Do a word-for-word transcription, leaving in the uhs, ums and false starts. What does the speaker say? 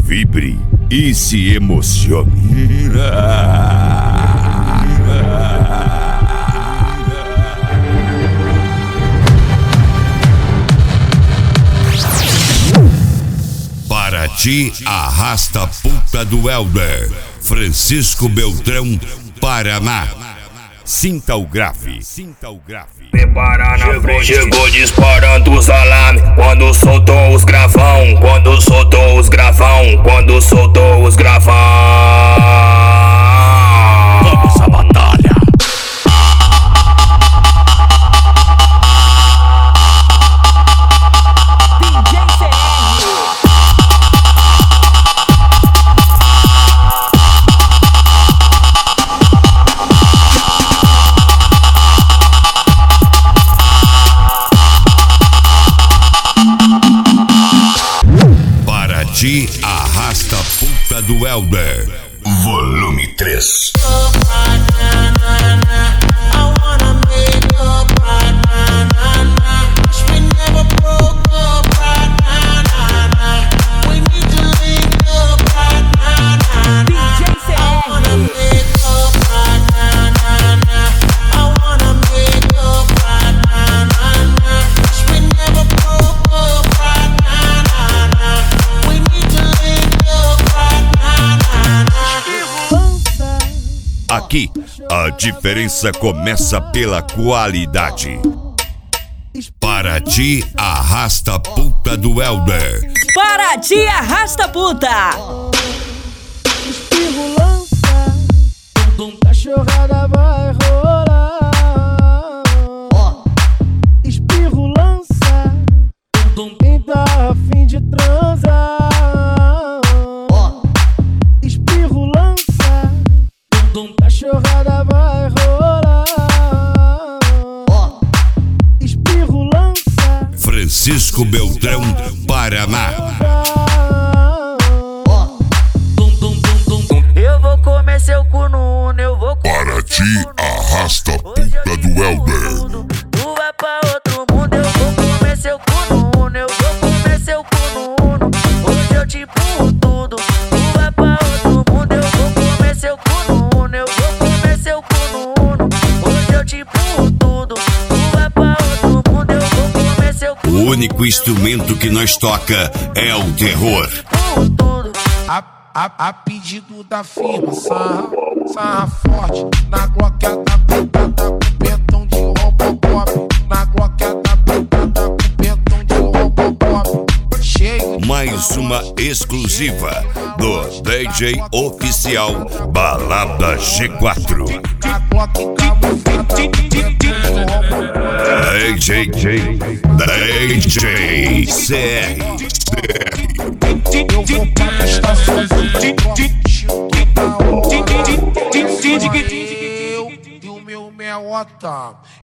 Vibre e se emocione. Paraty Arrasta Puta do Helder, Francisco Beltrão, Paraná. Sinta o grave, sinta o grave. Prepara na frente, chegou disparando os alarmes. Quando soltou os gravão, quando soltou os gravão, quando soltou os gravão. Vamos à batalha. Paraty Arrasta Puta do Helder, volume três. Aqui, a diferença começa pela qualidade. Paraty Arrasta Puta do Helder. Paraty Arrasta Puta. Espirro lança, cachorrada vai rolar. Espirro lança, quem tá a fim de transar. Espirro lança, cachorrada vai rolar. Espirro lança, Francisco Beltrão, Paraná. Eu vou comer seu cu no uno, eu vou comer. Paraty Arrasta Puta do Helder. Tu vai pra outro mundo, eu vou comer seu cu no uno, eu vou comer seu cu no uno. Hoje eu te empurro tudo. Tu vai pra outro mundo, eu vou comer seu cu no uno, eu vou comer seu cu no uno. Hoje eu te empurro tudo. Tu vai pra outro mundo, eu vou comer seu cu. O único instrumento que nós toca é o terror. A, a, a pedido da firma, sarra, sarra forte. Na gloqueada pintada com pentão de robocop. Na gloqueada pintada com pentão de robocop. Cheio. Mais uma exclusiva do D J oficial Balada G quatro. A glock camuflada com pentão de robocop. D J D J C R. Eu vou pra estação de troca. E o meu meota.